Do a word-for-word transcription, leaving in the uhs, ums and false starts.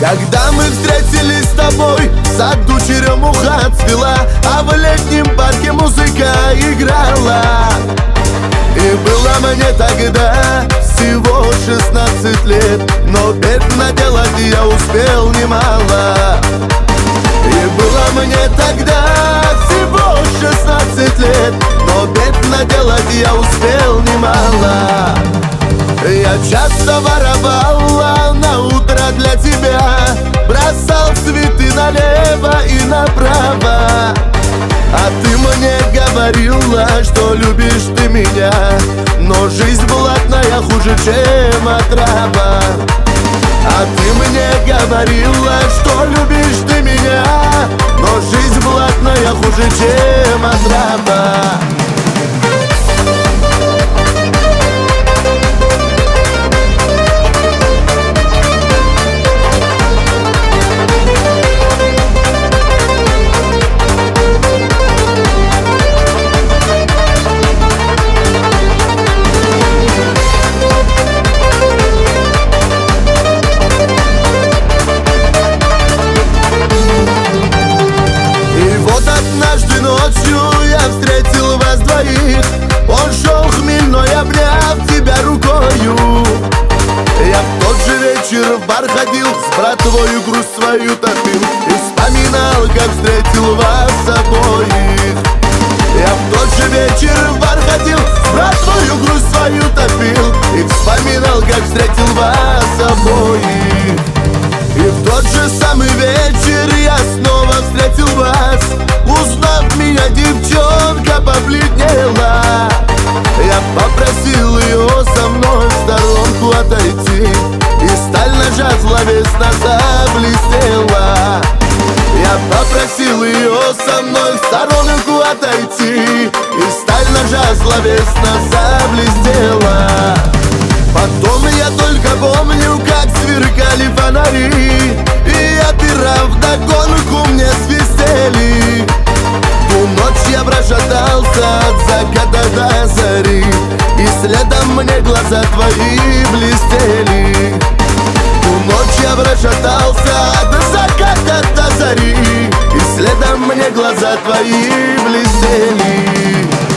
Когда мы встретились с тобой, в саду черемуха цвела, а в летнем парке музыка играла. И было мне тогда всего шестнадцать лет, но бед наделать я успел немало. И было мне тогда всего шестнадцать лет, но бед наделать я успел немало. Я часто воровала на утро для тебя, бросал цветы налево и направо. А ты мне говорила, что любишь ты меня, но жизнь блатная хуже, чем отрава. А ты мне говорила, что любишь ты меня, но жизнь блатная хуже, чем отрава. Однажды ночью я встретил вас двоих. Он шел хмельной, обняв тебя рукою. Я в тот же вечер в бар ходил, с братвою грусть свою топил и вспоминал, как встретил вас обоих. Я в тот же вечер в бар ходил, с братвою грусть свою топил и вспоминал, как встретил вас обоих. И в тот же самый вечер я снова встретил вас. Узнав меня, девчонка побледнела. Я попросил ее со мной в сторонку отойти, и сталь ножа зловесно заблестела. Я попросил ее со мной в сторонку отойти, и сталь ножа зловесно заблестела. Потом я только помню, как сверкали фонари, и опера вдогонку мне свистели. Ту ночь я прошатался от заката до зари, и следом мне глаза твои блестели. Ту ночь я прошатался от заката до зари, и следом мне глаза твои блестели.